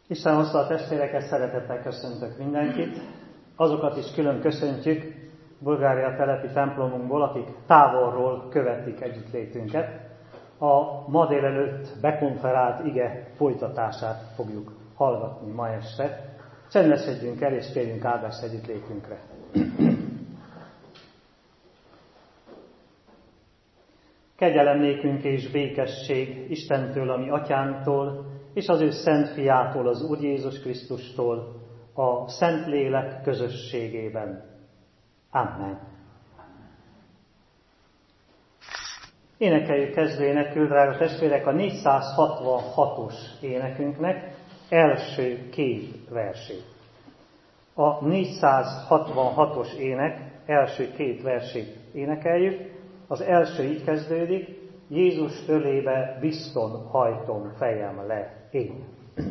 Isten hozta a testvéreket, szeretettel köszöntök mindenkit. Azokat is külön köszöntjük Bulgária telepi templomunkból, akik távolról követik együttlétünket. A ma délelőtt bekonferált ige folytatását fogjuk hallgatni ma este. Csendesedjünk el és kérjünk áldást együttlétünkre. Kegyelem nékünk és békesség Istentől, a mi atyánktól, és az ő szent fiától, az Úr Jézus Krisztustól, a Szentlélek közösségében. Amen. Énekeljük kezdőénekül, drága testvérek, a 466-os énekünknek első két versét. A 466-os ének első két versét énekeljük. Az első így kezdődik: Jézus ölébe bizton hajtom fejem le én.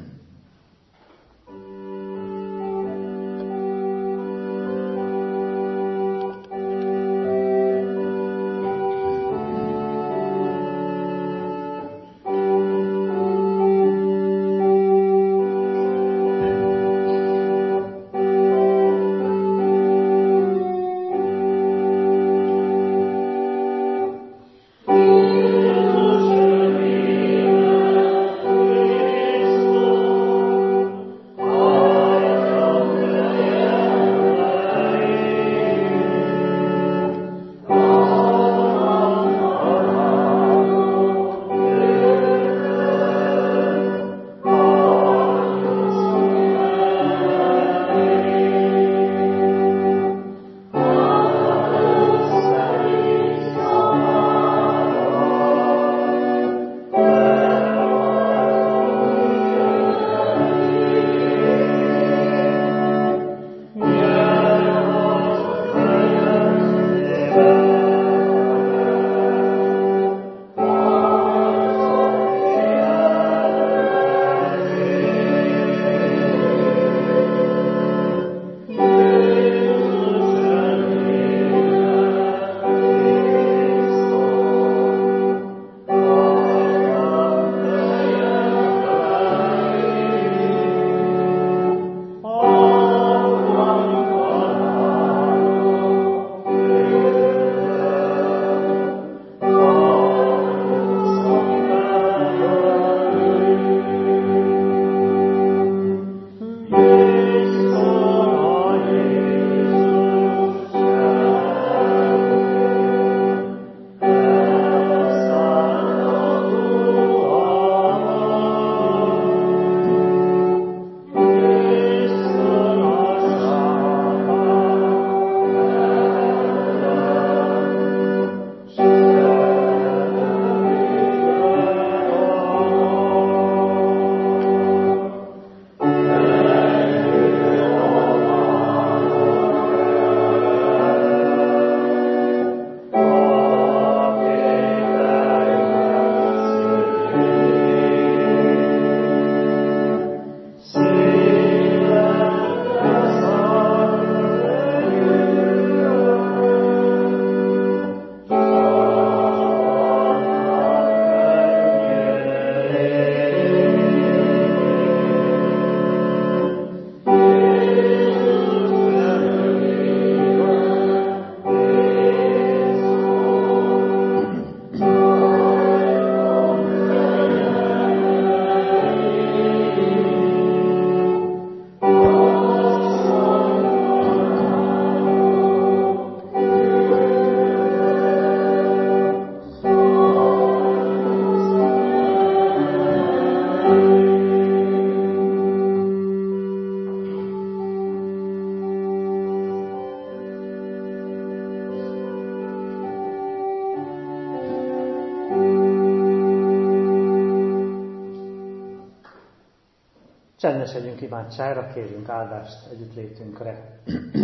Csendesedjünk imádságra, kérjünk áldást együttlétünkre.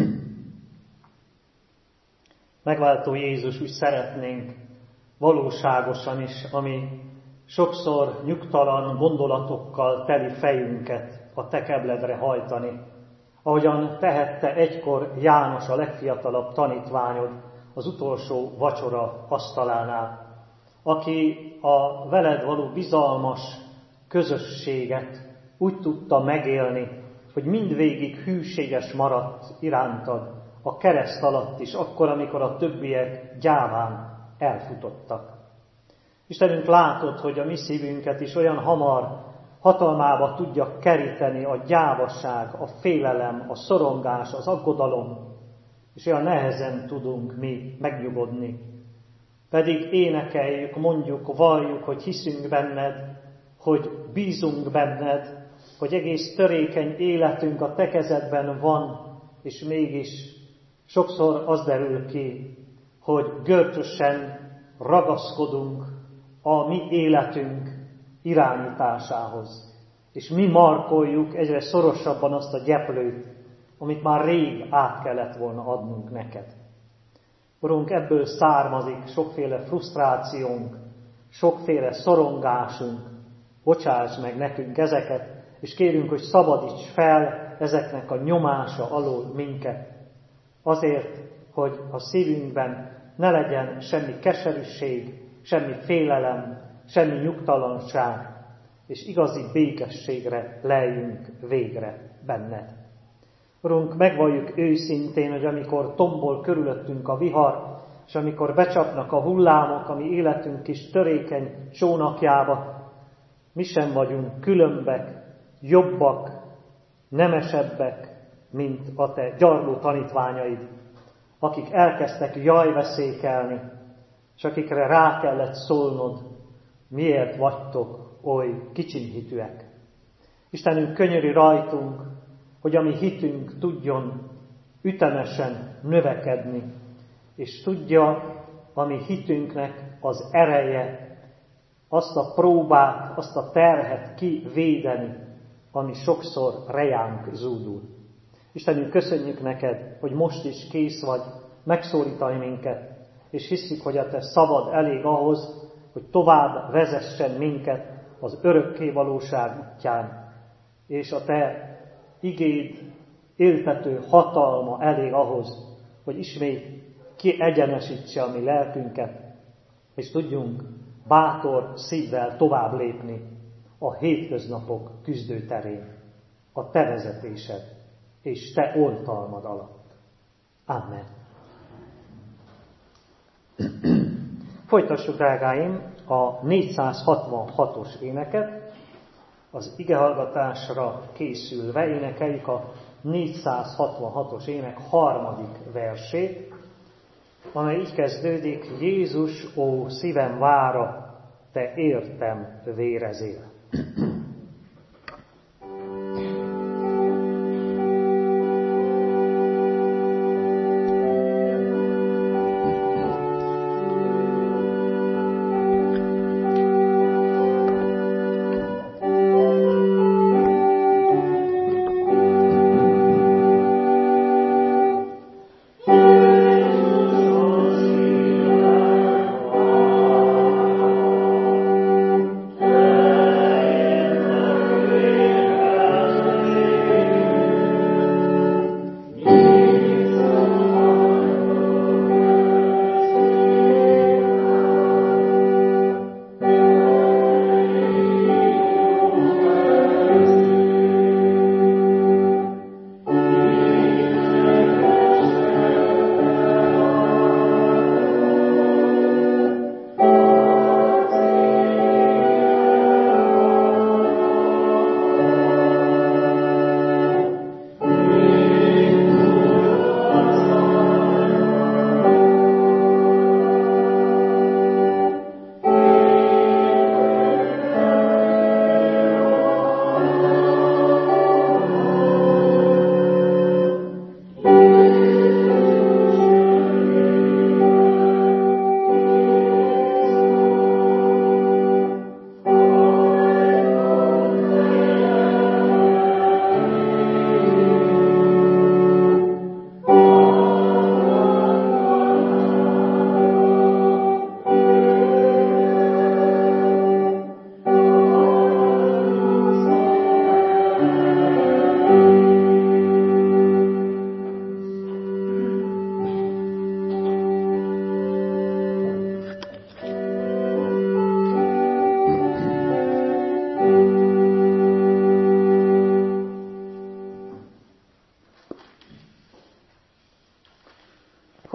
Megváltó Jézus, úgy szeretnénk valóságosan is, ami sokszor nyugtalan gondolatokkal teli fejünket a te kebledre hajtani, ahogyan tehette egykor János, a legfiatalabb tanítványod, az utolsó vacsora asztalánál, aki a veled való bizalmas közösséget úgy tudta megélni, hogy mindvégig hűséges maradt irántad, a kereszt alatt is, akkor, amikor a többiek gyáván elfutottak. Istenünk, látod, hogy a mi szívünket is olyan hamar hatalmába tudja keríteni a gyávaság, a félelem, a szorongás, az aggodalom, és olyan nehezen tudunk mi megnyugodni. Pedig énekeljük, mondjuk, valljuk, hogy hiszünk benned, hogy bízunk benned, hogy egész törékeny életünk a te kezedben van, és mégis sokszor az derül ki, hogy görcsösen ragaszkodunk a mi életünk irányításához. És mi markoljuk egyre szorosabban azt a gyeplőt, amit már rég át kellett volna adnunk neked. Urunk, ebből származik sokféle frusztrációnk, sokféle szorongásunk. Bocsáss meg nekünk ezeket, és kérünk, hogy szabadíts fel ezeknek a nyomása alól minket. Azért, hogy a szívünkben ne legyen semmi keserűség, semmi félelem, semmi nyugtalanság, és igazi békességre leljünk végre benned. Urunk, megvalljuk őszintén, hogy amikor tombol körülöttünk a vihar, és amikor becsapnak a hullámok a mi életünk kis törékeny csónakjába, mi sem vagyunk különbek, jobbak, nemesebbek, mint a te gyarló tanítványaid, akik elkezdtek jajveszékelni, és akikre rá kellett szólnod, miért vagytok oly kicsinyhitűek. Istenünk, könyörülj rajtunk, hogy a mi hitünk tudjon ütemesen növekedni, és tudja a mi hitünknek az ereje, azt a próbát, azt a terhet kivédeni, ami sokszor rejánk zúdul. Istenünk, köszönjük neked, hogy most is kész vagy megszólítani minket, és hiszük, hogy a te szavad elég ahhoz, hogy tovább vezessen minket az örökké valóság útján, és a te igéd éltető hatalma elég ahhoz, hogy ismét kiegyenesítse a mi lelkünket, és tudjunk bátor szívvel tovább lépni a hétköznapok küzdőterén, a te vezetésed és te oltalmad alatt. Amen. Folytassuk, drágáim, a 466-os éneket. Az igehallgatásra készülve énekeljük a 466-os ének 3. versét, amely így kezdődik: Jézus, ó szívem vára, te értem vérezél. Yeah.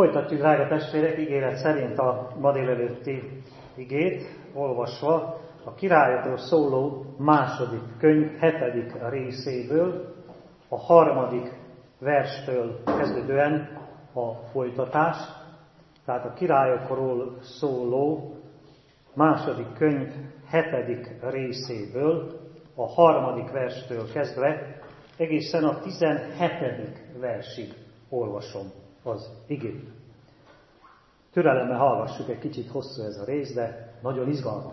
Folytatjuk, drága testvérek, ígéret szerint a ma délelőtti igét, olvasva a királyokról szóló második könyv 7. részéből, a 3. verstől kezdődően a folytatás, tehát a királyokról szóló második könyv 7. részéből, a 3. verstől kezdve egészen a 17. versig olvasom az igét. Türelemmel hallgassuk, egy kicsit hosszú ez a rész, de nagyon izgalmas.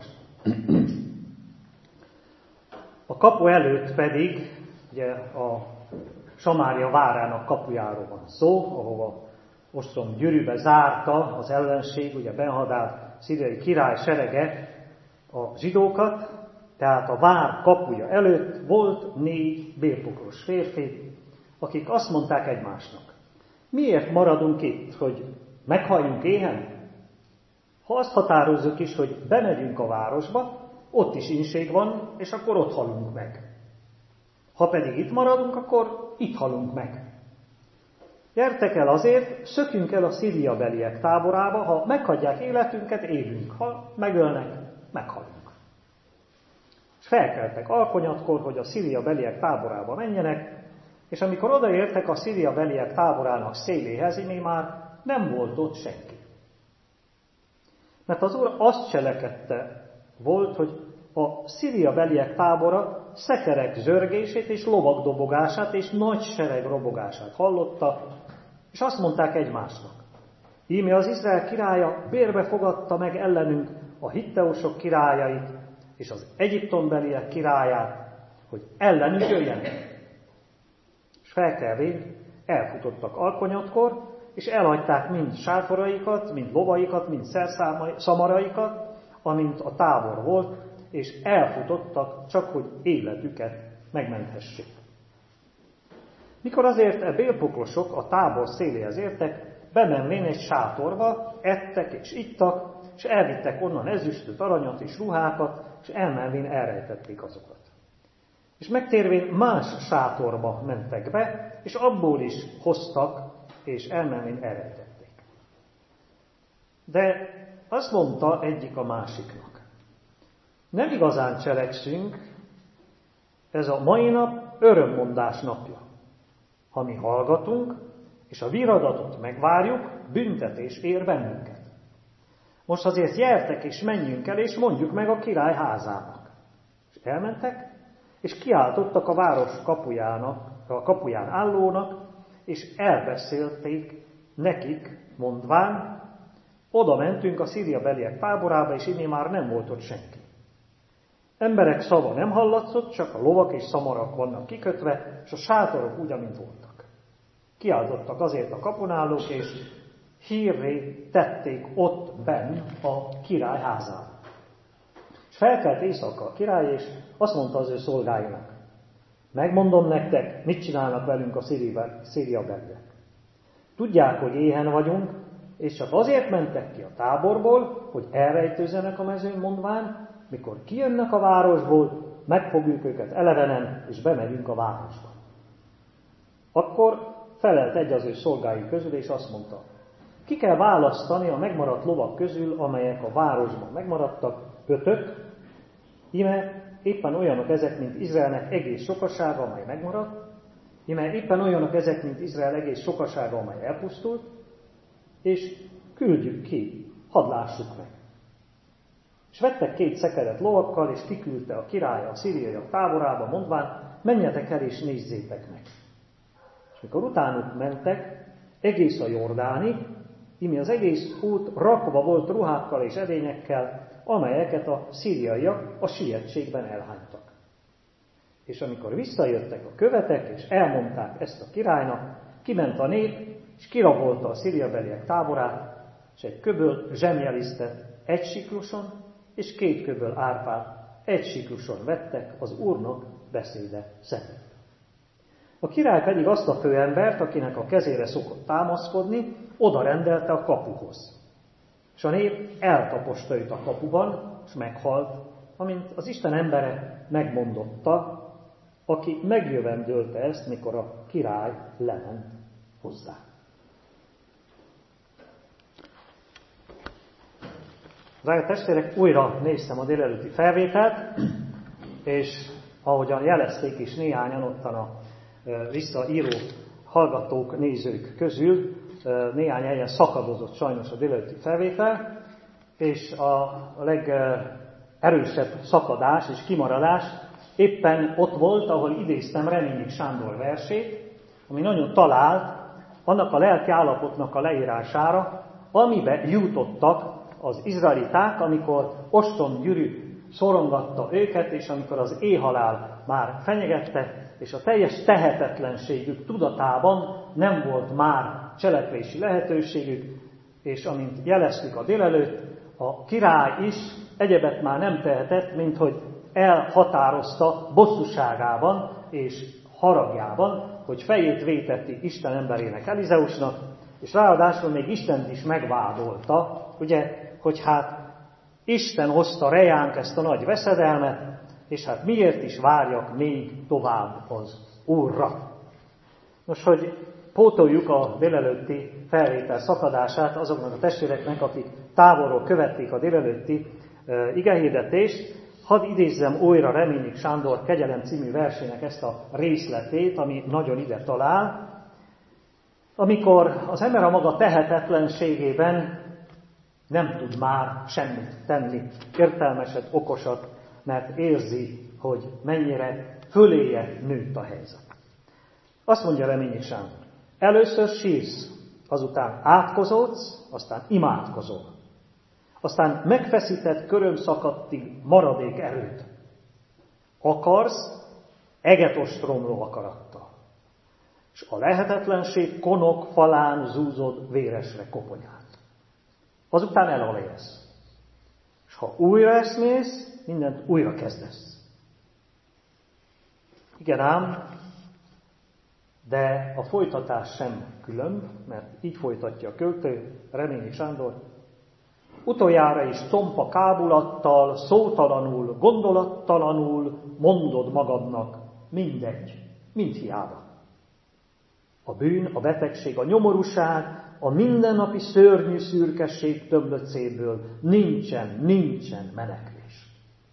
A kapu előtt pedig, ugye a Samária várának kapujáról van szó, ahova ostrom gyűrűbe zárta az ellenség, ugye Ben-Hadad szíriai király serege a zsidókat, tehát a vár kapuja előtt volt 4 bélpokros férfi, akik azt mondták egymásnak: miért maradunk itt, hogy meghalljunk éhen? Ha azt határozzuk is, hogy bemegyünk a városba, ott is inség van, és akkor ott halunk meg. Ha pedig itt maradunk, akkor itt halunk meg. Gyertek el azért, szökjünk el a szíriabeliek táborába, ha meghagyják életünket, élünk, ha megölnek, meghalunk. És felkeltek alkonyatkor, hogy a szíriabeliek táborába menjenek, és amikor odaértek a szíriabeliek táborának széléhez, immé már nem volt ott senki. Mert az Úr azt cselekedte volt, hogy a szíriabeliek tábora szekerek zörgését és lovak dobogását és nagy sereg robogását hallotta, és azt mondták egymásnak: íme az Izrael királya bérbe fogadta meg ellenünk a hitteusok királyait és az egyiptombeliek királyát, hogy ellenünk jöjjenek. És felkelvén elfutottak alkonyatkor, és elhagyták mind sátoraikat, mind lovaikat, mind szerszámaraikat, amint a tábor volt, és elfutottak, csak hogy életüket megmenthessék. Mikor azért a bélpoklosok a tábor széléhez értek, bemenvén egy sátorba, ettek és ittak, és elvittek onnan ezüstöt, aranyat és ruhákat, és elmenvén elrejtették azokat. És megtérvén más sátorba mentek be, és abból is hoztak, és elmenvén elrejtették. De azt mondta egyik a másiknak: nem igazán cselekszünk, ez a mai nap örömmondás napja. Ha mi hallgatunk, és a viradatot megvárjuk, büntetés ér bennünket. Most azért gyertek és menjünk el, és mondjuk meg a király házának. És elmentek, és kiáltottak a város kapuján állónak, és elbeszélték nekik, mondván: oda mentünk a szíriabeliek táborába, és immé már nem volt ott senki. Emberek szava nem hallatszott, csak a lovak és szamarak vannak kikötve, és a sátorok úgy, amint voltak. Kiáltottak azért a kapunállók, és hírré tették ott benn a király házában. És felkelt éjszaka a király, és azt mondta az ő szolgáinak: megmondom nektek, mit csinálnak velünk a szíriabeliek. Tudják, hogy éhen vagyunk, és csak azért mentek ki a táborból, hogy elrejtőzzenek a mezőn, mondván: mikor kijönnek a városból, megfogjuk őket elevenen, és bemegyünk a városba. Akkor felelt egy az ő szolgái közül, és azt mondta: ki kell választani a megmaradt lovak közül, amelyek a városban megmaradtak, 5, íme éppen olyanok ezek, mint Izraelnek egész sokasága, amely megmaradt, íme éppen olyanok ezek, mint Izrael egész sokasága, amely elpusztult, és küldjük ki, hadd lássuk meg. És vettek 2 szekeret lovakkal, és kiküldte a király a szíriaiak táborába, mondván: menjetek el és nézzétek meg. És mikor utánuk mentek, egész a Jordánig, imi az egész út rakva volt ruhákkal és edényekkel, amelyeket a szíriaiak a sietségben elhánytak. És amikor visszajöttek a követek, és elmondták ezt a királynak, kiment a nép, és kirabolta a szíriabeliek táborát, és egy köböl zsemjelisztet 1 sikluson, és 2 köböl árpát 1 sikluson vettek az Úrnak beszéde szerint. A király pedig azt a főembert, akinek a kezére szokott támaszkodni, oda rendelte a kapuhoz. És a nép eltaposta őt a kapuban, és meghalt, amint az Isten embere megmondotta, aki megjövendölte ezt, mikor a király lement hozzá. Drága testvérek, újra néztem a délelőtti felvételt, és ahogyan jelezték is néhányan ottan a visszaíró hallgatók, nézők közül, néhány helyen szakadozott sajnos a délelőtti felvétel, és a legerősebb szakadás és kimaradás éppen ott volt, ahol idéztem Reményik Sándor versét, ami nagyon talált annak a lelki állapotnak a leírására, amibe jutottak az izraeliták, amikor ostomgyűrű szorongatta őket, és amikor az éhhalál már fenyegette, és a teljes tehetetlenségük tudatában nem volt már cselekvési lehetőségük, és amint jeleztük a délelőtt, a király is egyebet már nem tehetett, mint hogy elhatározta bosszúságában és haragjában, hogy fejét véteti Isten emberének, Elizeusnak, és ráadásul még Istent is megvádolta, ugye, hogy hát Isten hozta rejánk ezt a nagy veszedelmet, és hát miért is várjak még tovább az Úrra. Most, hogy pótoljuk a délelőtti felvétel szakadását azoknak a testvéreknek, akik távolról követték a délelőtti igehirdetést, hadd idézzem újra Reményik Sándor Kegyelem című versének ezt a részletét, ami nagyon ide talál, amikor az ember a maga tehetetlenségében nem tud már semmit tenni, értelmeset, okosat, mert érzi, hogy mennyire föléje nőtt a helyzet. Azt mondja Reményik Sándor, először sírsz, azután átkozódsz, aztán imádkozol. Aztán megfeszített körömszakadtig maradék erőt. Akarsz egetostromló akarattal. És a lehetetlenség konok falán zúzod véresre koponyát. Azután elalélsz. És ha újra eszmész, mindent újra kezdesz. Igen ám, de a folytatás sem különb, mert így folytatja a költő, Reményik Sándor. Utoljára is tompa kábulattal, szótalanul, gondolattalanul mondod magadnak, mindegy, mind hiába. A bűn, a betegség, a nyomorúság, a mindennapi szörnyű szürkesség töblöcéből nincsen menekvés.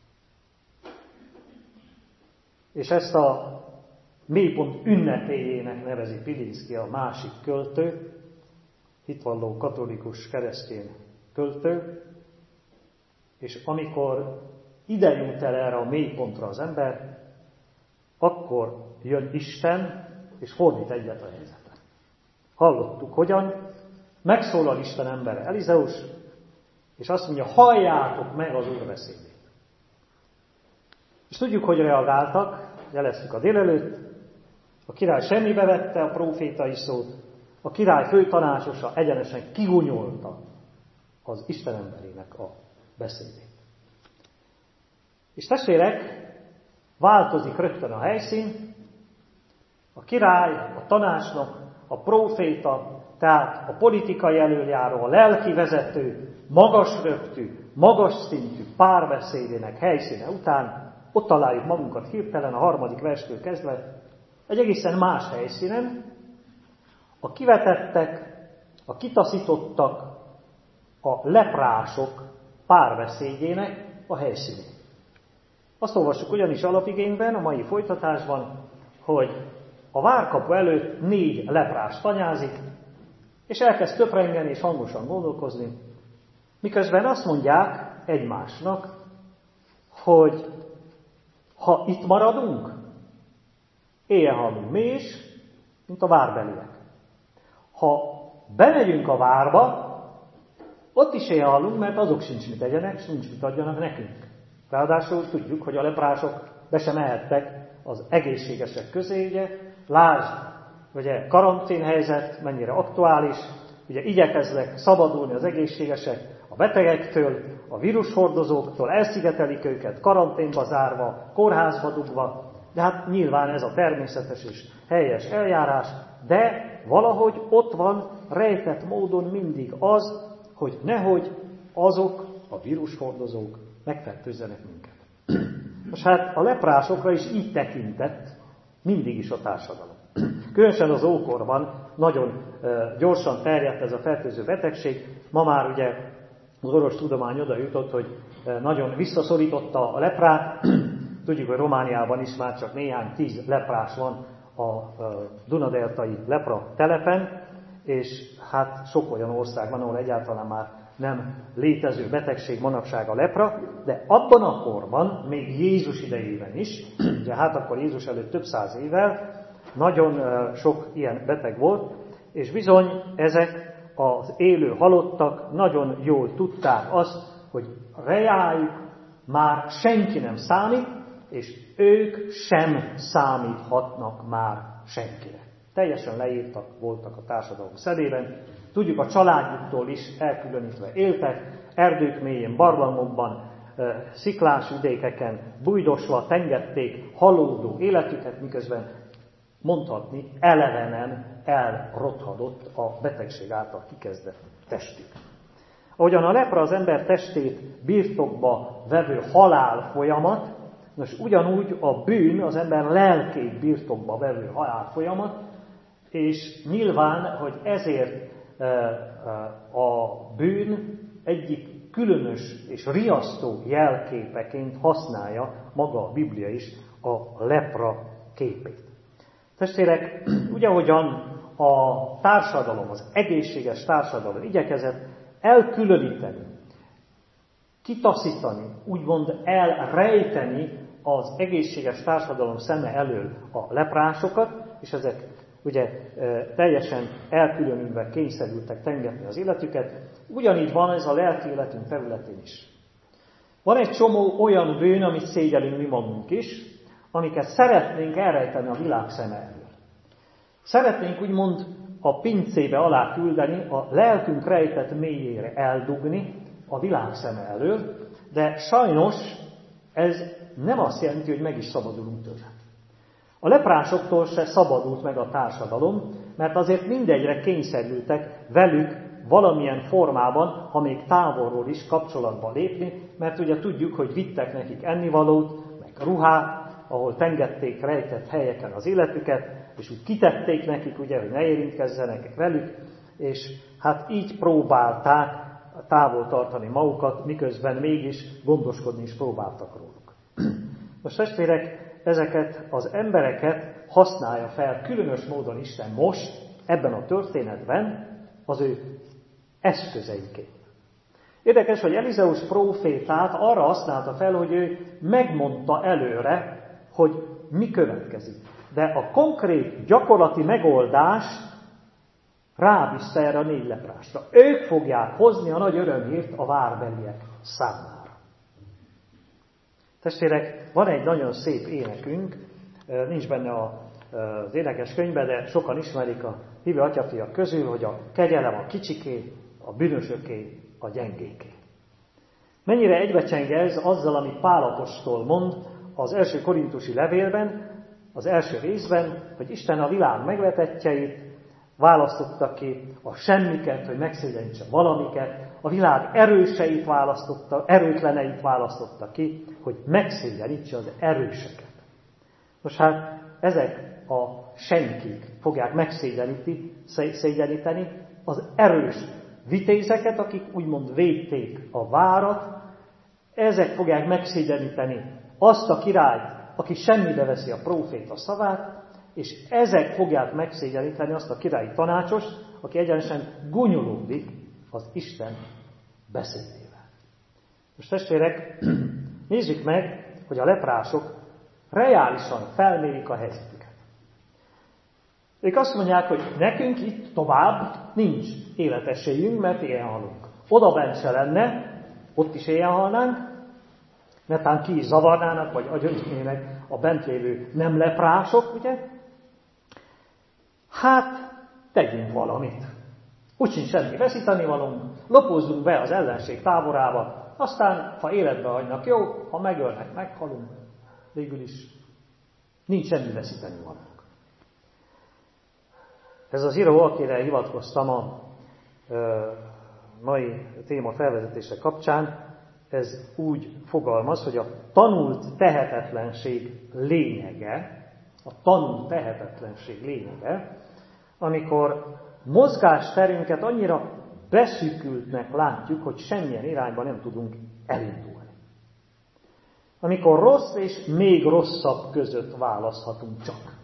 És ezt a mélypont ünnepélyének nevezi Pilinszky, a másik költő, hitvalló katolikus keresztény költő, és amikor ide jut el erre a mélypontra az ember, akkor jön Isten, és fordít egyet a helyzetet. Hallottuk, hogyan megszólal Isten embere, Elizeus, és azt mondja, halljátok meg az Úr beszédét. És tudjuk, hogy reagáltak, jeleztük a délelőtt, a király semmibe vette a prófétai szót, a király főtanácsosa egyenesen kigunyolta az Isten emberének a beszédét. És testvérek, változik rögtön a helyszín, a király, a tanácsnok, a próféta, tehát a politikai elöljáró, a lelki vezető, magas röptű, magas szintű párbeszédének helyszíne után, ott találjuk magunkat hirtelen a 3. verstől kezdve, egy egészen más helyszínen, a kivetettek, a kitaszítottak, a leprások párbeszédjének a helyszínén. Azt olvassuk ugyanis alapigényben, a mai folytatásban, hogy a várkapu előtt 4 leprás tanyázik, és elkezd töprengeni és hangosan gondolkozni, miközben azt mondják egymásnak, hogy ha itt maradunk, éjjel halunk mi is, mint a várbeliek. Ha bemegyünk a várba, ott is éjjel halunk, mert azok sincs mit tegyenek, és nincs mit adjanak nekünk. Ráadásul tudjuk, hogy a leprások be sem mehettek az egészségesek közé, ugye, lásd, ugye, karanténhelyzet mennyire aktuális, ugye igyekeznek szabadulni az egészségesek a betegektől, a vírushordozóktól, elszigetelik őket, karanténba zárva, kórházba dugva, de hát nyilván ez a természetes és helyes eljárás, de valahogy ott van rejtett módon mindig az, hogy nehogy azok a vírushordozók megfertőzzenek minket. Most hát a leprásokra is így tekintett mindig is a társadalom. Különösen az ókorban nagyon gyorsan terjedt ez a fertőző betegség. Ma már ugye Az orvostudomány oda jutott, hogy nagyon visszaszorította a leprát. Tudjuk, hogy Romániában is már csak néhány 10 leprás van a Dunadeltai lepra telepen, és hát sok olyan ország van, ahol egyáltalán már nem létező betegség manapság a lepra, de abban a korban, még Jézus idejében is, ugye hát akkor Jézus előtt több száz évvel, nagyon sok ilyen beteg volt, és bizony ezek az élő halottak nagyon jól tudták azt, hogy reájuk már senki nem számít, és ők sem számíthatnak már senkire. Teljesen leírtak voltak a társadalom szedében. Tudjuk, a családjuktól is elkülönítve éltek, erdők mélyén, barlangokban, sziklás vidékeken bújdosva tengették halódó életüket, miközben mondhatni elevenen elrothadott a betegség által kikezdett testük. Ahogyan a lepra az ember testét birtokba vevő halál folyamat, nos ugyanúgy a bűn az ember lelkét birtokba vevő halál folyamat, és nyilván, hogy ezért a bűn egyik különös és riasztó jelképeként használja maga a Biblia is a lepra képét. Testvérek, úgy ahogyan a társadalom, az egészséges társadalom igyekezett elkülöníteni, kitaszítani, úgymond elrejteni az egészséges társadalom szeme elől a leprásokat, és ezek ugye teljesen elkülönülve kényszerültek tengetni az életüket, ugyanígy van ez a lelki életünk területén is. Van egy csomó olyan bűn, amit szégyelünk mi magunk is, amiket szeretnénk elrejteni a világ szeme elől. Szeretnénk úgymond a pincébe alá küldeni, a lelkünk rejtett mélyére eldugni a világ szeme elől, de sajnos ez nem azt jelenti, hogy meg is szabadulunk tőle. A leprásoktól se szabadult meg a társadalom, mert azért mindegyre kényszerültek velük valamilyen formában, ha még távolról is kapcsolatba lépni, mert ugye tudjuk, hogy vittek nekik ennivalót, meg ruhát, ahol tengették rejtett helyeken az életüket, és úgy kitették nekik, ugye, hogy ne érintkezzenek velük, és hát így próbálták távol tartani magukat, miközben mégis gondoskodni is próbáltak róluk. Most testvérek, ezeket az embereket használja fel különös módon Isten most, ebben a történetben, az ő eszközeiként. Érdekes, hogy Elizeus prófétát arra használta fel, hogy ő megmondta előre, hogy mi következik. De a konkrét gyakorlati megoldás rábízta erre a 4 leprásra. Ők fogják hozni a nagy örömhírt a várbeliek számára. Testvérek, van egy nagyon szép énekünk, nincs benne az énekes könyvben, de sokan ismerik a hívő atyafiak közül, hogy a kegyelem a kicsiké, a bűnösöké, a gyengéké. Mennyire egybecseng ez azzal, amit Pál apostol mond az első korintusi levélben, az első részben, hogy Isten a világ megvetettjeit választotta ki, a semmiket, hogy megszégyenítse valamiket, a világ erőseit választotta, erőtleneit választotta ki, hogy megszégyenítse az erőseket. Most hát ezek a senkik fogják megszégyeníteni az erős vitézeket, akik úgymond védték a várat, ezek fogják megszégyeníteni azt a királyt, aki semmibe veszi a próféta szavát, és ezek fogják megszégyeníteni azt a királyi tanácsost, aki egyenesen gúnyolódik az Isten beszédével. Most testvérek, nézzük meg, hogy a leprások reálisan felmérik a helyzetüket. Ők azt mondják, hogy nekünk itt tovább nincs életesélyünk, mert éhen halunk. Oda bent se lenne, ott is éhen halnánk, netán ki is zavarnának, vagy agyonütnének a bent lévő nem leprások, ugye? Hát, tegyünk valamit. Úgy sincs semmi veszítenivalónk, lopozzunk be az ellenség táborába, aztán, ha életbe hagynak, jó, ha megölnek, meghalunk. Végül is nincs semmi veszítenivalónk. Ez az író, akire hivatkoztam a mai téma felvezetése kapcsán, ez úgy fogalmaz, hogy a tanult tehetetlenség lényege, amikor mozgásterünket annyira beszűkültnek látjuk, hogy semmilyen irányba nem tudunk elindulni. Amikor rossz és még rosszabb között választhatunk csak.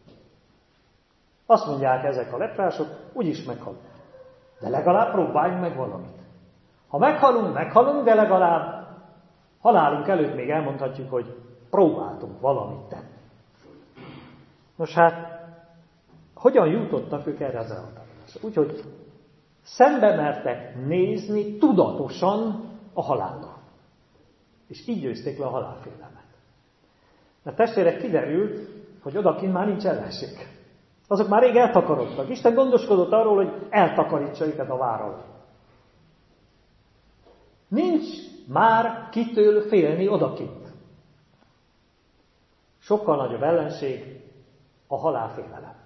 Azt mondják ezek a leprások, úgyis meghalunk. De legalább próbáljunk meg valamit. Ha meghalunk, de legalább halálunk előtt még elmondhatjuk, hogy próbáltunk valamit tenni. Nos hát, hogyan jutottak ők erre az elhatározásra? Úgyhogy szembe mertek nézni tudatosan a halállal. És így győzték le a halálfélelmet. Mert testvérek, kiderült, hogy odakint már nincs ellenség. Azok már rég eltakarodtak. Isten gondoskodott arról, hogy eltakarítsa őket a vár alól. Nincs már kitől félni odakint. Sokkal nagyobb ellenség a halálfélelem.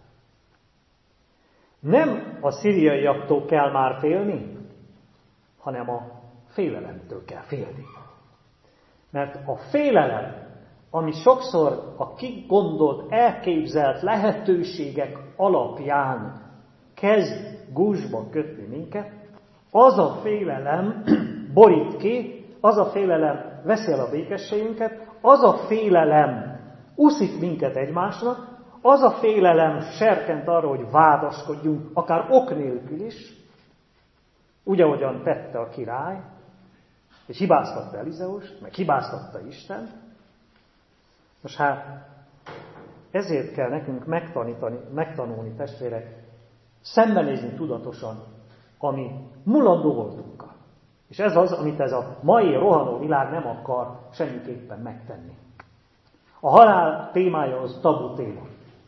Nem a szíriaiaktól kell már félni, hanem a félelemtől kell félni. Mert a félelem, ami sokszor a kigondolt, elképzelt lehetőségek alapján kezd gúzsba kötni minket, az a félelem borít ki, az a félelem veszi el a békességünket, az a félelem úszít minket egymásnak, az a félelem serkent arra, hogy vádaskodjunk, akár ok nélkül is, úgy, ahogyan tette a király, és hibáztatta Elizeust, meg hibáztatta Isten. Most hát ezért kell nekünk megtanulni, testvérek, szembenézni tudatosan a mi mulandó voltunkkal. És ez az, amit ez a mai rohanó világ nem akar semmiképpen megtenni. A halál témája az tabu téma.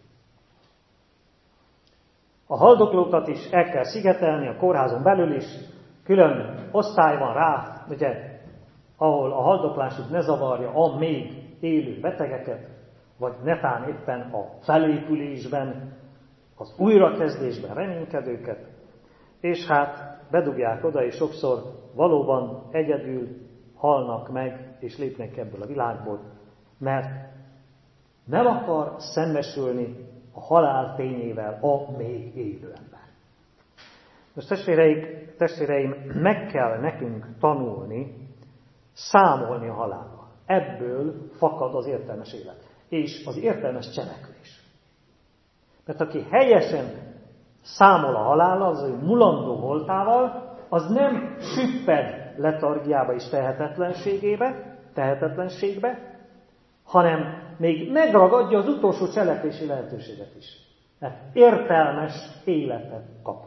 A haldoklókat is el kell szigetelni, a kórházon belül is, külön osztály van rá, ugye, ahol a haldoklásuk ne zavarja a még élő betegeket, vagy netán éppen a felépülésben, az újrakezdésben reménykedőket, és hát bedugják oda, és sokszor valóban egyedül halnak meg, és lépnek ebből a világból, mert nem akar szembesülni a halál tényével a még élő ember. Most testvéreim, meg kell nekünk tanulni, számolni a halállal. Ebből fakad az értelmes élet. És az értelmes cselekvés. Mert aki helyesen számol a halállal, az ő mulandó voltával, az nem süpped letargiába és tehetetlenségbe, hanem még megragadja az utolsó cselekvési lehetőséget is. Mert értelmes életet kapott.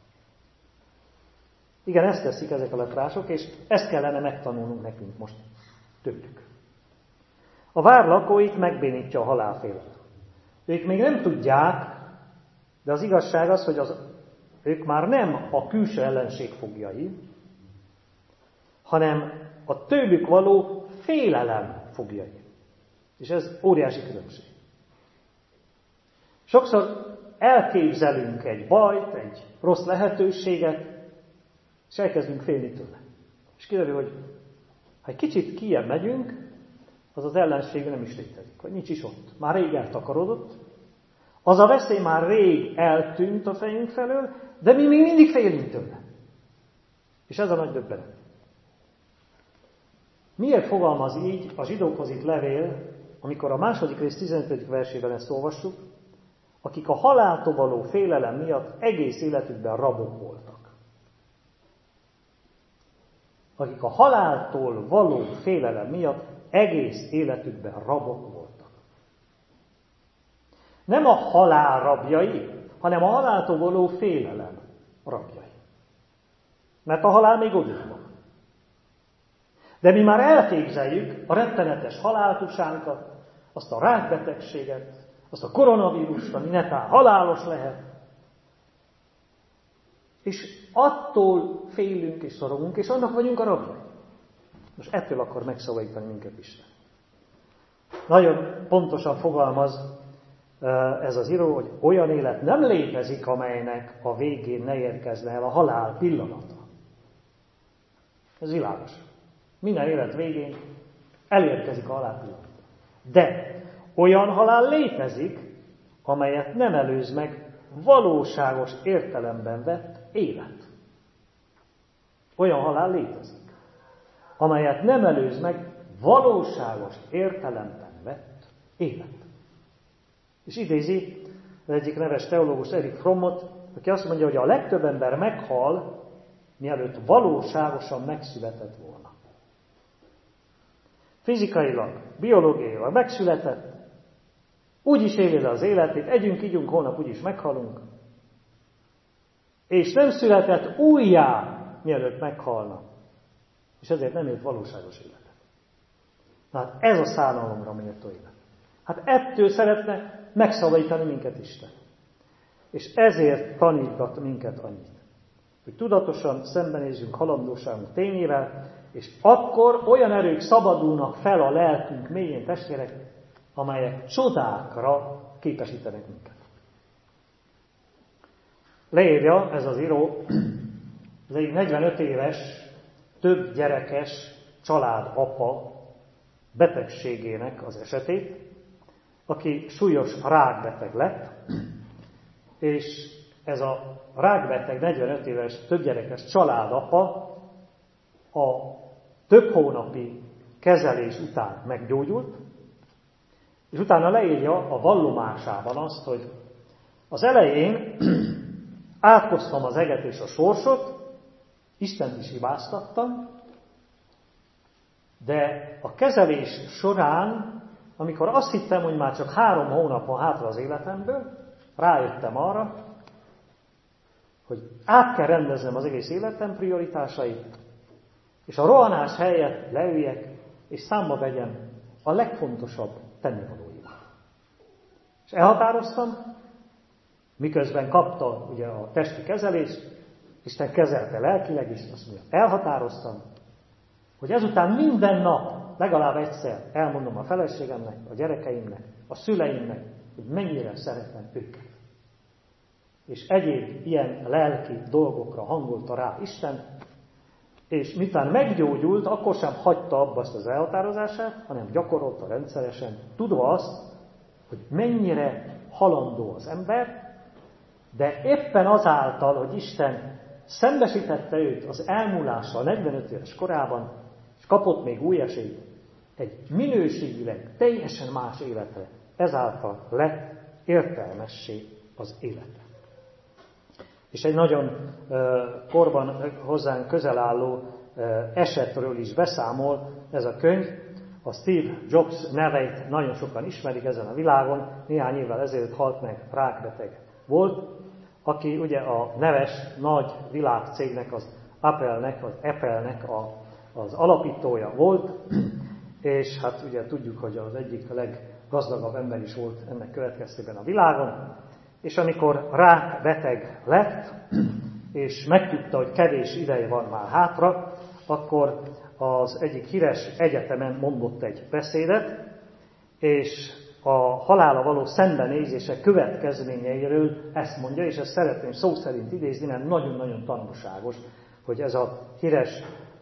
Igen, ezt teszik ezek a leprások, és ezt kellene megtanulnunk nekünk most tőlük. A vár lakóit megbénítja a halálfélelem. Ők még nem tudják, de az igazság az, hogy ők már nem a külső ellenség foglyai, hanem a tőlük való félelem foglyai. És ez óriási különbség. Sokszor elképzelünk egy bajt, egy rossz lehetőséget, és elkezdünk félni tőle. És kiderül, hogy ha egy kicsit kijebb megyünk, az az ellenség nem is létezik, vagy nincs is ott. Már rég eltakarodott, az a veszély már rég eltűnt a fejünk felől, de mi még mindig félünk tőle. És ez a nagy döbbenet. Miért fogalmaz így a zsidókhoz itt levél, amikor a 2. rész 15. versében ezt olvassuk, akik a haláltól való félelem miatt egész életükben rabok voltak. Akik a haláltól való félelem miatt egész életükben rabok voltak. Nem a halál rabjai, hanem a haláltól való félelem rabjai. Mert a halál még odébb van. De mi már elképzeljük a rettenetes haláltusánkat, azt a rákbetegséget, azt a koronavírust, ami netán halálos lehet. És attól félünk és szorongunk, és annak vagyunk a rabjai. Most ettől akar megszabadítani minket Isten. Nagyon pontosan fogalmaz ez az író, hogy olyan élet nem létezik, amelynek a végén ne érkezne el a halál pillanata. Ez világos. Minden élet végén elérkezik a halál pillanata. De olyan halál létezik, amelyet nem előz meg valóságos értelemben vett élet. Olyan halál létezik, amelyet nem előz meg valóságos értelemben vett élet. És idézi az egyik neves teológus, Erich Frommot, aki azt mondja, hogy a legtöbb ember meghal, mielőtt valóságosan megszületett volna. Fizikailag, biológiailag megszületett, úgy is éli le az életét, együnk, ígyunk, holnap úgyis meghalunk, és nem született újjá, mielőtt meghalna. És ezért nem élt valóságos életet. Na hát ez a szánalomra méltó élet. Hát ettől szeretne megszabadítani minket Isten. És ezért tanítgat minket annyit, hogy tudatosan szembenézzünk halandóságunk tényével, és akkor olyan erők szabadulnak fel a lelkünk mélyén, testvérek, amelyek csodákra képesítenek minket. Leírja ez az író, az egy 45 éves, több gyerekes család apa betegségének az esetét, aki súlyos rákbeteg lett, és ez a rákbeteg 45 éves, több gyerekes családapa a több hónapi kezelés után meggyógyult, és utána leírja a vallomásában azt, hogy az elején átkoztam az eget és a sorsot, Istent is hibáztattam, de a kezelés során, amikor azt hittem, hogy már csak 3 hónap van hátra az életemből, rájöttem arra, hogy át kell rendeznem az egész életem prioritásait, és a rohanás helyett leüljek, és számba vegyem a legfontosabb tennivalóimat. És elhatároztam, miközben kapta ugye a testi kezelést, Isten kezelte lelkileg is, azt mondja, elhatároztam, hogy ezután minden nap legalább egyszer elmondom a feleségemnek, a gyerekeimnek, a szüleimnek, hogy mennyire szeretem őket. És egyéb ilyen lelki dolgokra hangolta rá Isten, és miután meggyógyult, akkor sem hagyta abba azt az elhatározását, hanem gyakorolta rendszeresen, tudva azt, hogy mennyire halandó az ember, de éppen azáltal, hogy Isten szembesítette őt az elmúlással 45 éves korában, és kapott még új esélyt, egy minőségileg teljesen más életre, ezáltal lett értelmessé az élete. És egy nagyon korban hozzánk közel álló esetről is beszámol ez a könyv. A Steve Jobs neveit nagyon sokan ismerik ezen a világon. Néhány évvel ezelőtt halt meg, rákbeteg volt, aki ugye a neves, nagy világcégnek, az Apple-nek az alapítója volt, és hát ugye tudjuk, hogy az egyik leggazdagabb ember is volt ennek következtében a világon, és amikor rákbeteg lett, és megtudta, hogy kevés ideje van már hátra, akkor az egyik híres egyetemen mondott egy beszédet, és a halála való szembenézése következményeiről ezt mondja, és ezt szeretném szó szerint idézni, mert nagyon-nagyon tanulságos, hogy ez a híres,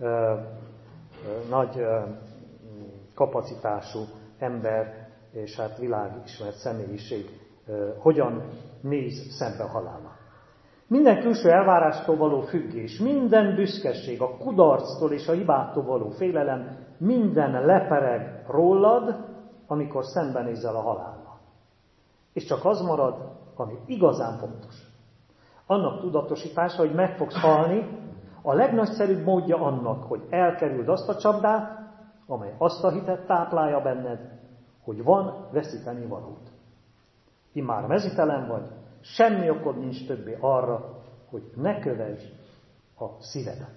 nagy kapacitású ember, és hát világismert személyiség hogyan néz szembe a halállal. Minden külső elvárástól való függés, minden büszkeség, a kudarctól és a hibától való félelem, minden lepereg rólad, amikor szembenézel a halállal. És csak az marad, ami igazán fontos. Annak tudatosítása, hogy meg fogsz halni, a legnagyszerűbb módja annak, hogy elkerüld azt a csapdát, amely azt a hitet táplálja benned, hogy van veszíteni valód. Immár mezitelen vagy, semmi okod nincs többé arra, hogy ne kövesd a szívedet.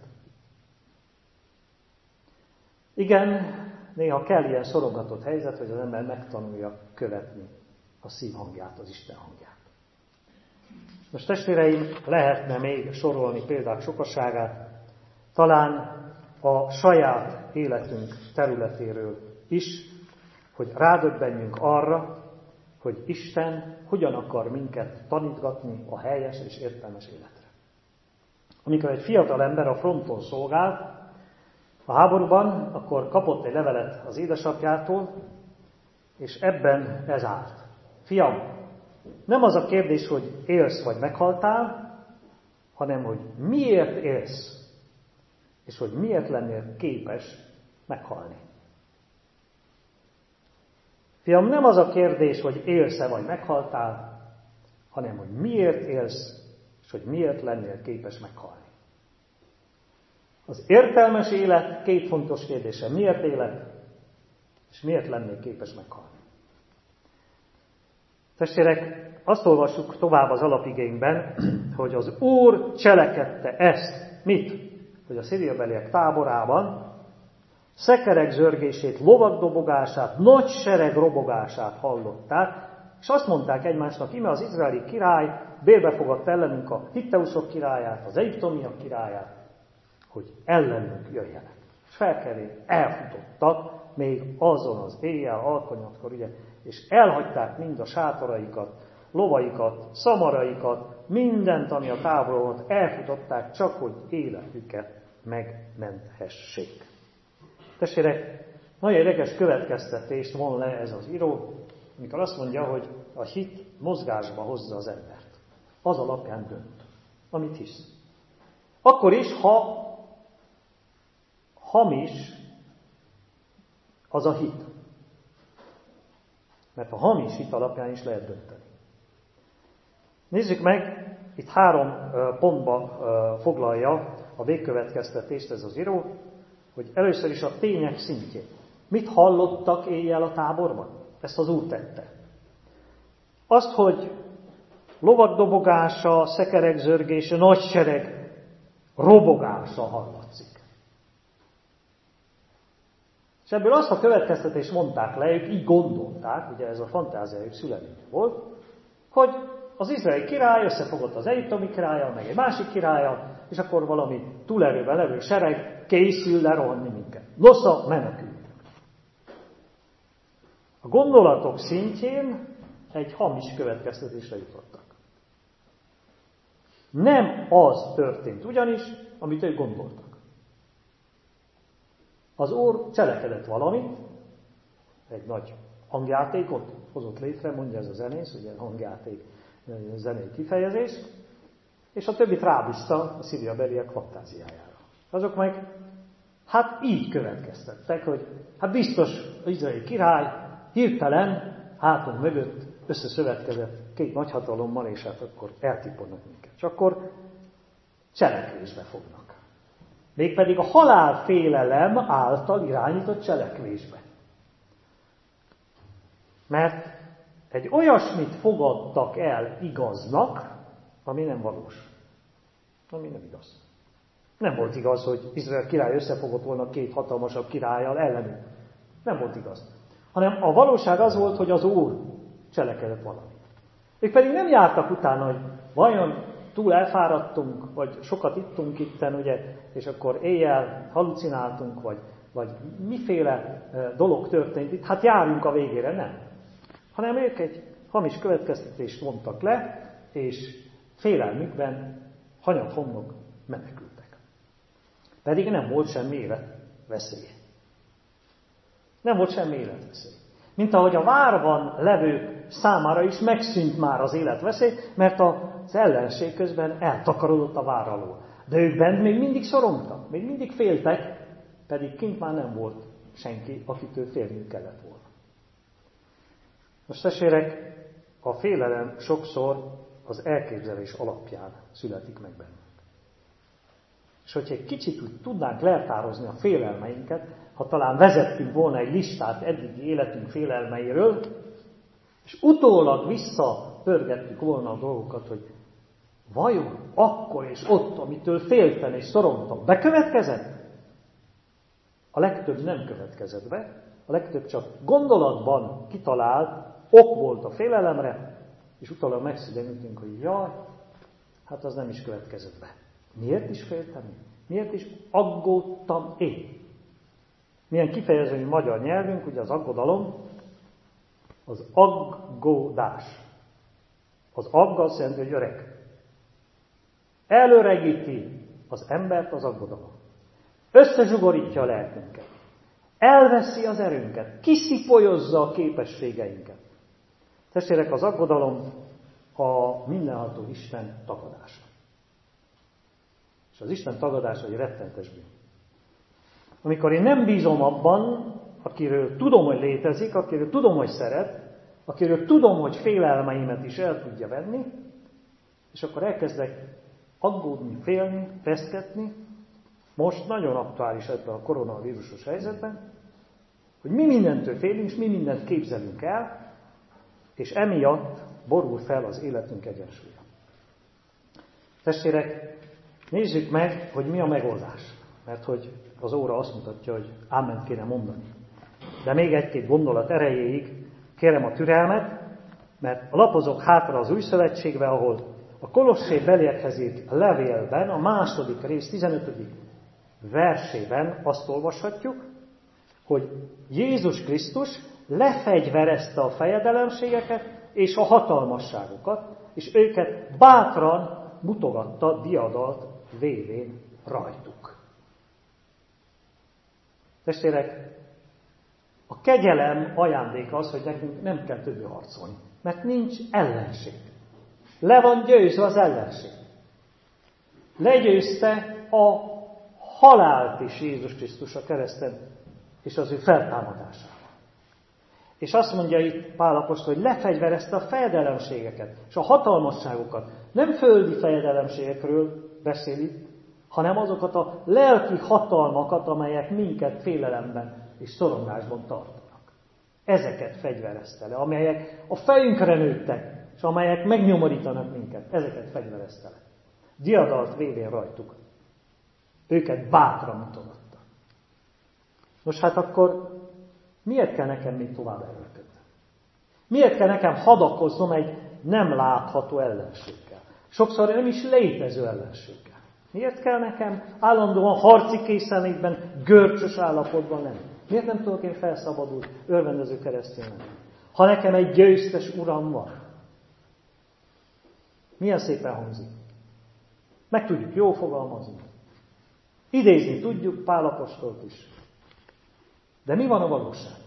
Igen, néha kell ilyen szorongatott helyzet, hogy az ember megtanulja követni a szív hangját, az Isten hangját. Most testvéreim, lehetne még sorolni példák sokaságát, talán a saját életünk területéről is, hogy rádöbbenjünk arra, hogy Isten hogyan akar minket tanítgatni a helyes és értelmes életre. Amikor egy fiatal ember a fronton szolgált, a háborúban, akkor kapott egy levelet az édesapjától, és ebben ez állt. Fiam, nem az a kérdés, hogy élsz vagy meghaltál, hanem hogy miért élsz. és hogy miért lennél képes meghalni. Fiam, nem az a kérdés, hogy élsz-e vagy meghaltál, hanem hogy miért élsz, és hogy miért lennél képes meghalni. Az értelmes élet két fontos kérdése. Miért élek, és miért lennél képes meghalni. Testvérek, azt olvassuk tovább az alapigénkben, hogy az Úr cselekedte ezt. Mit? Hogy a szíriabeliek táborában szekerek zörgését, lovak dobogását, nagy sereg robogását hallották, és azt mondták egymásnak, íme az izraeli király bérbefogadt ellenünk a hitteusok királyát, az egyiptomiak királyát, hogy ellenünk jöjjenek. És felkelén elfutottak még azon az éjjel, alkonyatkor, ugye, és elhagyták mind a sátoraikat, lovaikat, szamaraikat, mindent, ami a távolon volt, elfutották, csak hogy életüket megmenthessék. Testvérek, nagyon érdekes következtetést von le ez az író, amikor azt mondja, hogy a hit mozgásba hozza az embert. Az alapján dönt, amit hisz. Akkor is, ha hamis az a hit. Mert a hamis hit alapján is lehet dönteni. Nézzük meg, itt 3 pontba foglalja a végkövetkeztetést ez az író, hogy először is a tények szintjén. Mit hallottak éjjel a táborban? Ezt az Úr tette. Azt, hogy lovak dobogása, szekerek zörgése, nagy sereg robogása hallatszik. És ebből azt a következtetést mondták le, ők így gondolták, ugye ez a fantáziájuk szüleménye volt, hogy az izraeli király összefogott az egyiptomi királlyal, meg egy másik királlyal, és akkor valami túlerőben levő sereg készül lerohanni minket. Nosza, menekültek. A gondolatok szintjén egy hamis következtetésre jutottak. Nem az történt ugyanis, amit ők gondoltak. Az Úr cselekedett valamit, egy nagy hangjátékot hozott létre, mondja ez a zenész, ugye hangjáték, zenei kifejezés, és a többit rábízta a szíriabeliek fantáziájára. Azok meg, hát így következtettek, hogy hát biztos az izraeli király hirtelen hátunk mögött összeszövetkezett 2 nagyhatalommal, és hát akkor eltipornak minket. És akkor cselekvésbe fognak. Mégpedig a halálfélelem által irányított cselekvésbe. Mert egy olyasmit fogadtak el igaznak, ami nem valós. Ami nem igaz. Nem volt igaz, hogy Izrael király összefogott volna 2 hatalmasabb királlyal ellenük. Nem volt igaz. Hanem a valóság az volt, hogy az Úr cselekedett valamit. Ők pedig nem jártak utána, hogy vajon túl elfáradtunk, vagy sokat ittunk itten, ugye, és akkor éjjel halucináltunk, vagy miféle dolog történt itt, hát járjunk a végére, nem. Hanem ők egy hamis következtetést mondtak le, és félelmükben hanyat-homlok menekültek. Pedig nem volt semmi életveszély. Nem volt semmi életveszély. Mint ahogy a várban levők számára is megszűnt már az életveszély, mert az ellenség közben eltakarodott a vár alól. De ők bent még mindig szorongtak, még mindig féltek, pedig kint már nem volt senki, akitől félniük kellett volna. Most testvérek, a félelem sokszor az elképzelés alapján születik meg bennünk. És hogyha egy kicsit úgy tudnánk leltározni a félelmeinket, ha talán vezettünk volna egy listát eddigi életünk félelmeiről, és utólag visszapörgettük volna a dolgokat, hogy vajon akkor és ott, amitől féltem és szorongtam, bekövetkezett? A legtöbb nem következett be, a legtöbb csak gondolatban kitalált ok volt a félelemre, és utólag megszülemültünk, hogy jaj, hát az nem is következett be. Miért is féltem én? Miért is aggódtam én? Milyen kifejező magyar nyelvünk, ugye az aggodalom, az aggódás. Az agg azt jelenti, hogy öreg. Előregíti az embert az aggodalom. Összezsugorítja a lelkünket. Elveszi az erőnket. Kiszipolyozza a képességeinket. Testvérek, az aggodalom a mindenható Isten tagadása. És az Isten tagadása egy rettenetes bűn. Amikor én nem bízom abban, akiről tudom, hogy létezik, akiről tudom, hogy szeret, akiről tudom, hogy félelmeimet is el tudja venni, és akkor elkezdek aggódni, félni, reszketni, most nagyon aktuális ebben a koronavírusos helyzetben, hogy mi mindentől félünk, és mi mindent képzelünk el, és emiatt borul fel az életünk egyensúlya. Testvérek, nézzük meg, hogy mi a megoldás. Mert hogy az óra azt mutatja, hogy áment kéne mondani. De még egy-két gondolat erejéig kérem a türelmet, mert lapozok hátra az Új Szövetségbe, ahol a Kolossé beliekhez írt levélben, a második rész 15. versében azt olvashatjuk, hogy Jézus Krisztus lefegyverezte a fejedelemségeket és a hatalmasságokat, és őket bátran mutogatta diadalt vévén rajtuk. Testvérek, a kegyelem ajándéka az, hogy nekünk nem kell többé harcolni, mert nincs ellenség. Le van győzve az ellenség. Legyőzte a halált is Jézus Krisztus a kereszten, és az ő feltámadásával. És azt mondja itt Pál apostol, hogy lefegyverezte a fejedelemségeket, és a hatalmasságokat. Nem földi fejedelemségekről beszél itt, hanem azokat a lelki hatalmakat, amelyek minket félelemben és szorongásban tartanak. Ezeket fegyverezte le, amelyek a fejünkre nőttek, és amelyek megnyomorítanak minket. Ezeket fegyverezte le. Diadalt vévén rajtuk. Őket bátran mutogatta. Nos hát akkor miért kell nekem még tovább erőlködni? Miért kell nekem hadakoznom egy nem látható ellenséggel? Sokszor nem is létező ellenséggel. Miért kell nekem állandóan harci készenlétben, görcsös állapotban lenni? Miért nem tudok én felszabadult, örvendező keresztény lenni? Ha nekem egy győztes uram van. Milyen szépen hangzik. Meg tudjuk jól fogalmazni. Idézni tudjuk Pál apostolt is. De mi van a valóságban?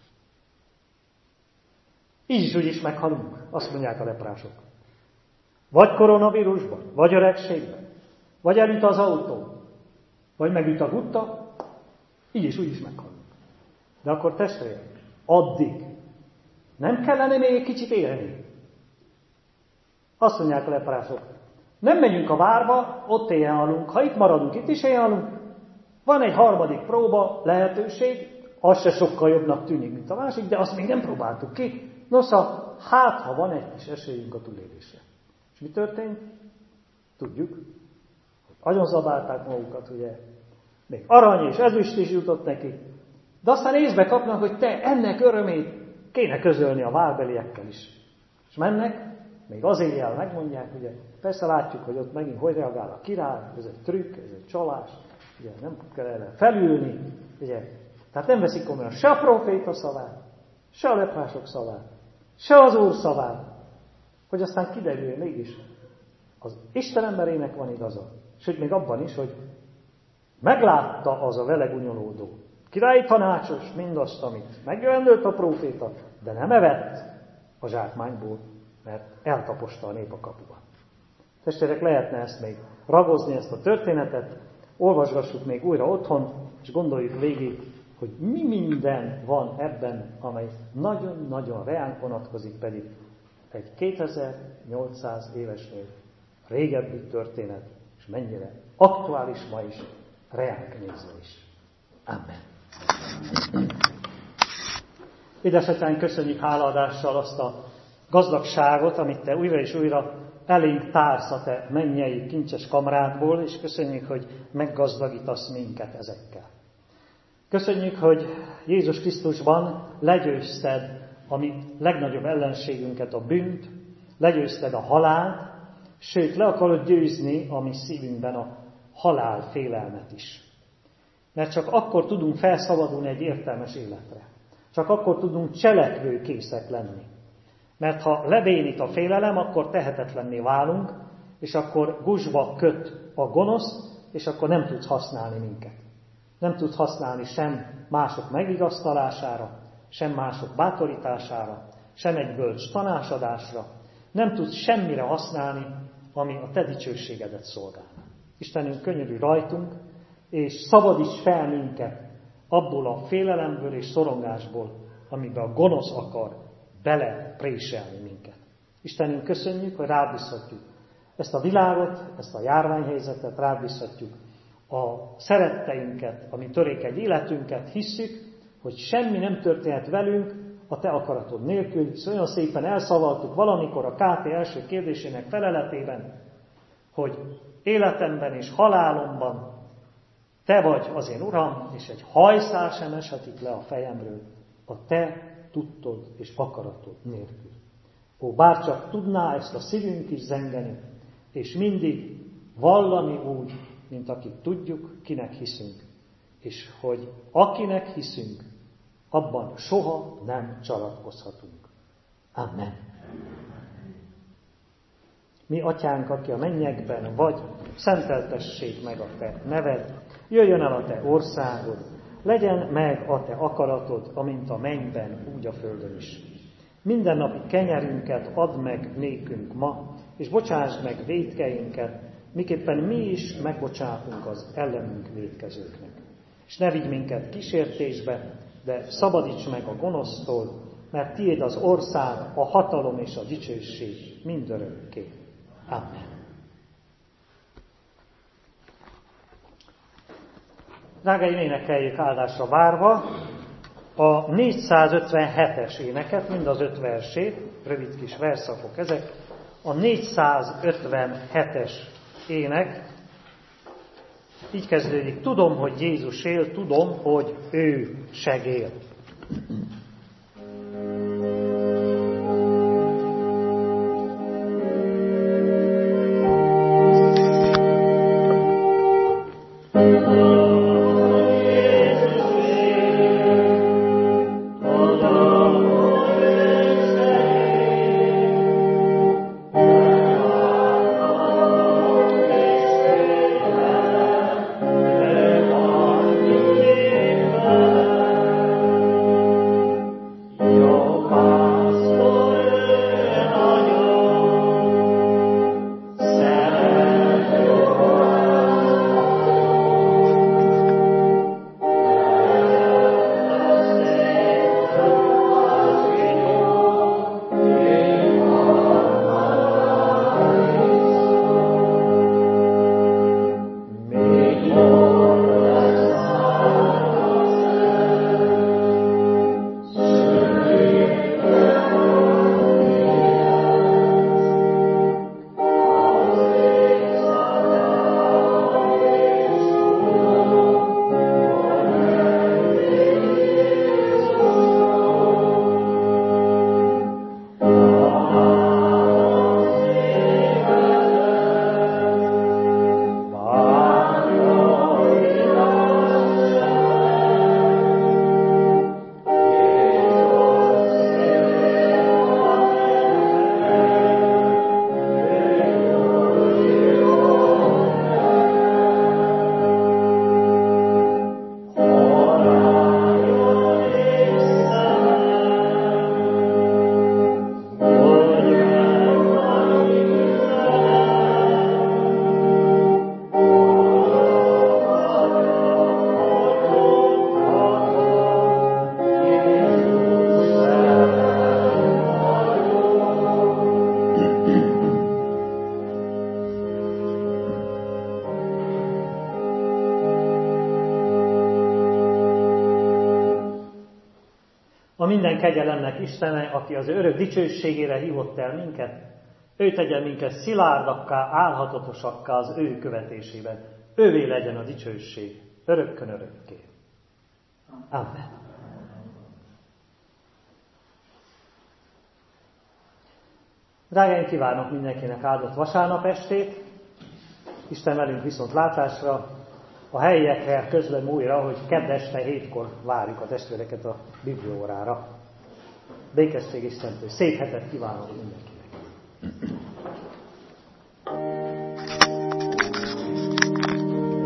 Így is úgy is meghalunk, azt mondják a leprások. Vagy koronavírusban, vagy öregségben, vagy elüt az autó, vagy megüt a gutta, így is úgy is meghalunk. De akkor testvérek, addig nem kellene még egy kicsit élni? Azt mondják a leprások, nem megyünk a várba, ott éjjel halunk. Ha itt maradunk, itt is éjjel halunk. Van egy harmadik próba, lehetőség, az se sokkal jobbnak tűnik, mint a másik, de azt még nem próbáltuk ki. Nosza, hát ha van egy kis esélyünk a túlélésre. És mi történt? Tudjuk, hogy agyon zabálták magukat, ugye. Még arany és ezüst is jutott neki. De aztán észbe kapnak, hogy te ennek örömét kéne közölni a várbeliekkel is. És mennek, még az éjjel megmondják, ugye, persze látjuk, hogy ott megint hogy reagál a király, ez egy trükk, ez egy csalás, ugye nem kell erre felülni, ugye. Tehát nem veszik komolyan se a próféta szavát, se a leprások szavát, se az Úr szavát, hogy aztán kiderül mégis, az Isten emberének van igaza. Sőt, még abban is, hogy meglátta az a vele gúnyolódó királyi tanácsos mindazt, amit megjövendőlt a próféta, de nem evett a zsákmányból, mert eltaposta a nép a kapuban. Testvérek, lehetne ezt még ragozni, ezt a történetet, olvasgassuk még újra otthon, és gondoljuk végig, hogy mi minden van ebben, amely nagyon-nagyon reánk vonatkozik, pedig egy 2800 évesnél régebbi történet, és mennyire aktuális ma is, reánk nézve is. Amen. Édesatyánk, köszönjük hálaadással azt a gazdagságot, amit Te újra és újra elénk társz a Te mennyei kincses kamrádból, és köszönjük, hogy meggazdagítasz minket ezekkel. Köszönjük, hogy Jézus Krisztusban legyőzted a mi legnagyobb ellenségünket, a bűnt, legyőzted a halált, sőt, le akarod győzni a mi szívünkben a halál félelmet is. Mert csak akkor tudunk felszabadulni egy értelmes életre. Csak akkor tudunk cselekvőkészek lenni. Mert ha lebénít a félelem, akkor tehetetlenné válunk, és akkor gúzsba köt a gonosz, és akkor nem tudsz használni minket. Nem tudsz használni sem mások megvigasztalására, sem mások bátorítására, sem egy bölcs tanácsadásra. Nem tudsz semmire használni, ami a Te dicsőségedet szolgálna. Istenünk, könyörülj rajtunk, és szabadíts fel minket abból a félelemből és szorongásból, amiben a gonosz akar belepréselni minket. Istenünk, köszönjük, hogy rád bízhatjuk ezt a világot, ezt a járványhelyzetet, rád bízhatjuk a szeretteinket, a mi törékeny életünket, hisszük, hogy semmi nem történhet velünk a te akaratod nélkül, hisz olyan szépen elszavaltuk valamikor a KT első kérdésének feleletében, hogy életemben és halálomban te vagy az én Uram, és egy hajszál sem eshetik le a fejemről a te tudtod és akaratod nélkül. Ó, bárcsak tudná ezt a szívünk is zengeni, és mindig vallani úgy, mint akik tudjuk, kinek hiszünk, és hogy akinek hiszünk, abban soha nem csalatkozhatunk. Amen. Mi atyánk, aki a mennyekben vagy, szenteltessék meg a te neved, jöjjön el a te országod, legyen meg a te akaratod, amint a mennyben, úgy a földön is. Mindennapi kenyerünket add meg nékünk ma, és bocsásd meg vétkeinket, miképpen mi is megbocsátunk az ellenünk vétkezőknek. És ne vigy minket kísértésbe, de szabadíts meg a gonosztól, mert tiéd az ország, a hatalom és a dicsőség mindörökké. Amen. Drágáim, énekeljük áldásra várva a 457-es éneket, mind az 5 versét, rövid kis verszakok ezek. A 457-es ének így kezdődik: tudom, hogy Jézus él, tudom, hogy ő segél. minden kegyelemnek Istene, aki az örök dicsőségére hívott el minket, ő tegye minket szilárdakká, állhatatosakká az ő követésében. Ővé legyen a dicsőség, örökkön örökké. Amen. Drágáim, kívánok mindenkinek áldott vasárnap estét. Isten velünk viszont látásra. A helyiekre közlöm újra, hogy kedd este 7-kor várjuk a testvéreket a bibliaórára. Békesség Istentől. Szép hetet kívánok mindenkinek.